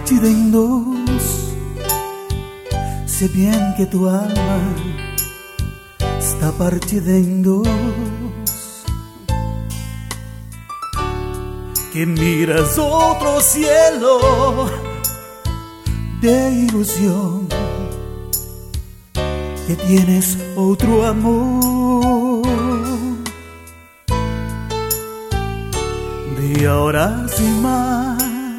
partida en dos. Sé bien que tu alma está partida en dos, que miras otro cielo de ilusión, que tienes otro amor. De ahora sin más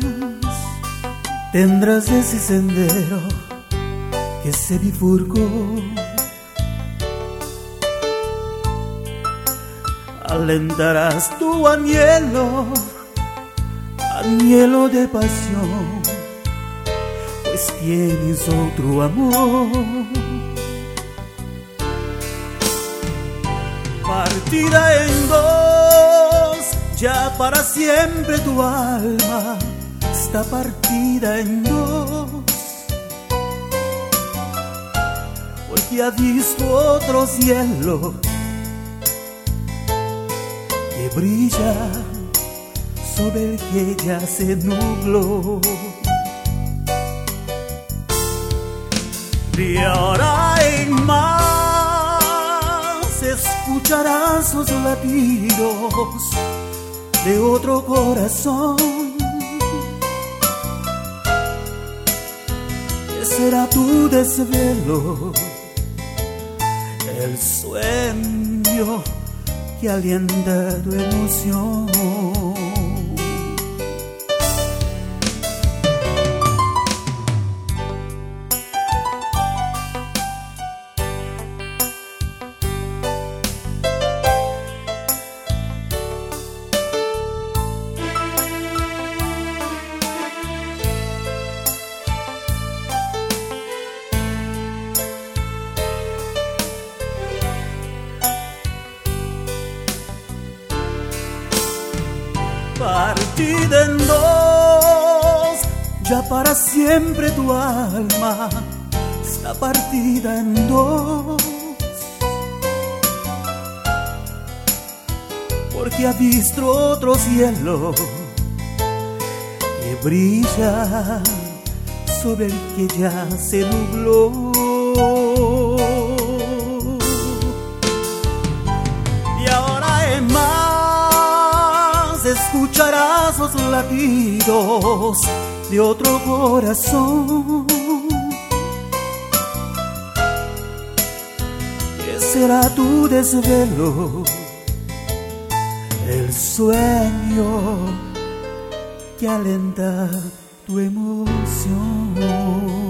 tendrás ese sendero que se bifurcó. Alentarás tu anhelo, anhelo de pasión, pues tienes otro amor. Partida en dos, ya para siempre tu alma está partida en dos, porque ha visto otro cielo que brilla sobre el que ya se nubló. De ahora en más escucharás los latidos de otro corazón, que será tu desvelo, el sueño que alienta tu emoción. Partida en dos, ya para siempre tu alma está partida en dos, porque ha visto otro cielo que brilla sobre el que ya se nubló. Y ahora en más escucharás los latidos de otro corazón, que será tu desvelo, el sueño que alenta tu emoción.